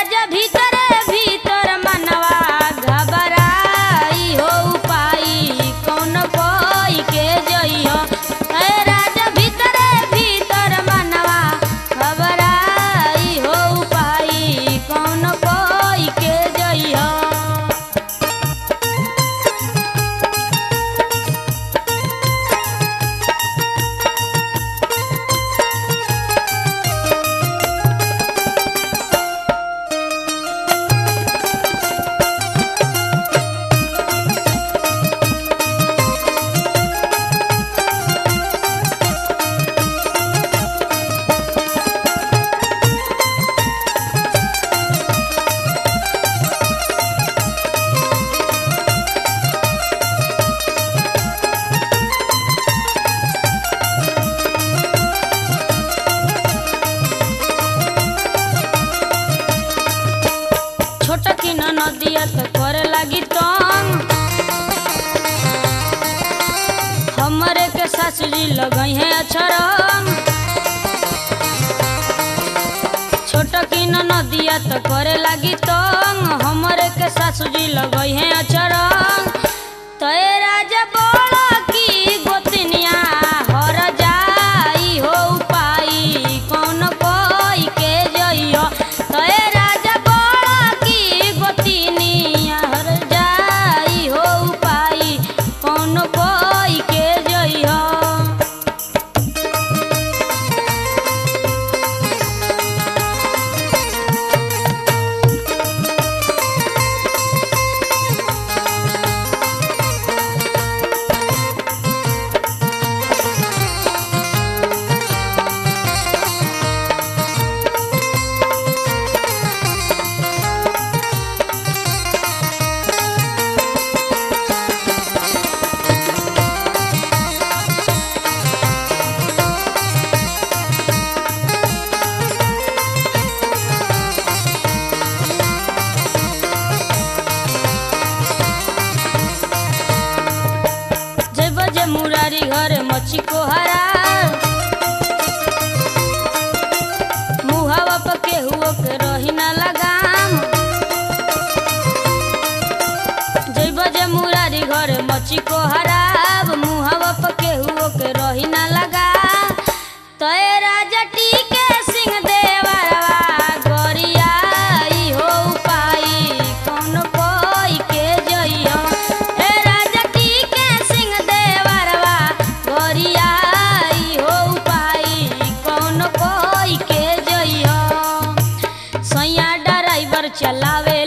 राजा भीतर भीतर मनवा घबराई हो उपाई कौन कोई के जइयो। हे राजा भीतर भीतर मनवा घबराई हो उपाई कौन कोई के जइयो। छोटकी नदिया तो करे लगी तंग हमरे के सासुजी लगई है अछरंग। छोटकी नदिया तो करे लगी तंग हमरे के सासुजी लगई है अछरंग। तय राजा बोला की गोतनिया हर जाई हो उपाई कौन कोई के जइयो। तय राजा बोला की गोतनिया हर जाई हो उपाई कौन कोई के जइयो। मुरारी घर मच्छी को हरा मुहावा पर केहू के रही ना लगाम। जब जे मुरारी घर मच्छी को हराब मुहावा पर केहू के रही ना लगा। तय राजा टीके सिंह देवरवा गोरियाई हो उपाई कौन कोई के जइयो। हे राजा टीके सिंह देवरवा गोरियाई हो उपाई कौन कोई के जइयो। सैया ड्राइवर चलावे